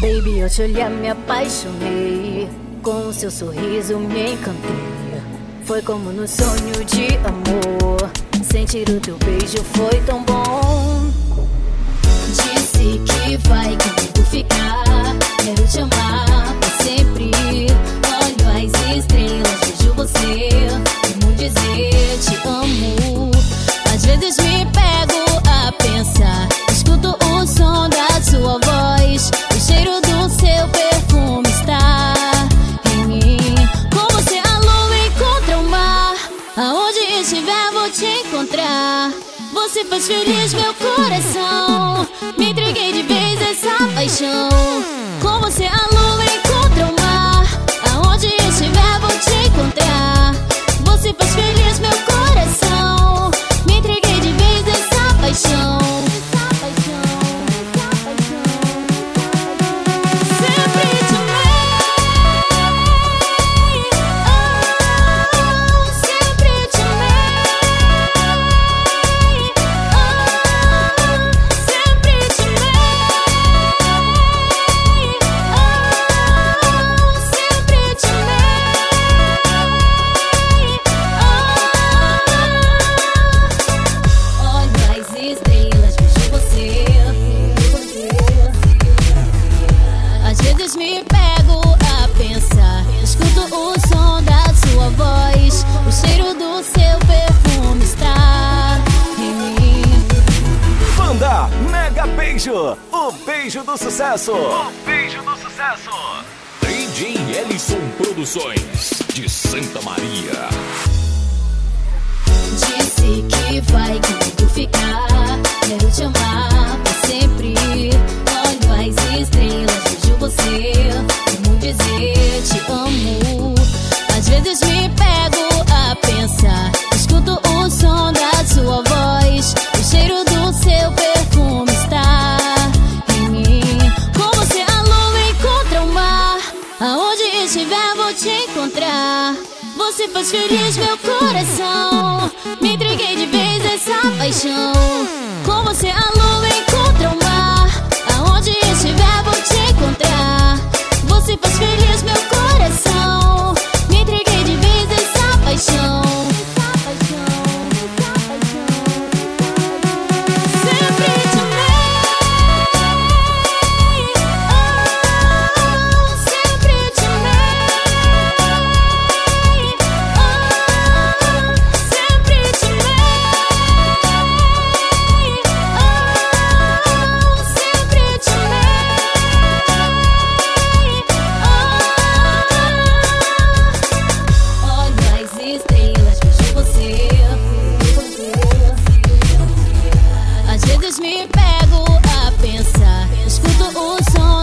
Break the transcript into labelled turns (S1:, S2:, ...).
S1: Baby, eu te olhei, me apaixonei. Com o seu sorriso me encantei. Foi como no sonho de amor. Sentir o teu beijo foi tão bom. Disse que vai comigo ficar. Quero te amar por sempre. Olho as estrelas, vejo você. Como dizer te amo. Às vezes me pego a pensar. Escuto o som da sua voz. O cheiro do seu perfume está em mim. Com você a lua encontra o mar. Aonde estiver vou te encontrar. Você faz feliz meu coração. Me entreguei de vez essa paixão. Com você a lua encontra o mar. Aonde estiver vou te encontrar. Você faz feliz meu coração. Me entreguei de vez essa paixão. Me pego a pensar. Escuto o som da sua voz. O cheiro do seu perfume está em mim.
S2: Banda Mega Beijo, o beijo do sucesso. O beijo do sucesso.
S3: DJ Ellison Produções de Santa Maria.
S1: Disse que vai comigo ficar. Quero te amar por sempre. Olho as estrelas, vejo você. Como dizer te amo. Às vezes me pego a pensar. Escuto o som da sua voz. O cheiro do seu perfume está em mim. Com você a lua encontra o mar. Aonde estiver vou te encontrar. Você faz feliz meu coração. Me entreguei de vez essa paixão. Com você a lua encontra o mar. Aonde estiver vou te encontrar. Você faz feliz meu coração. Me entreguei de vez essa paixão. Me pego a pensar. Escuto o som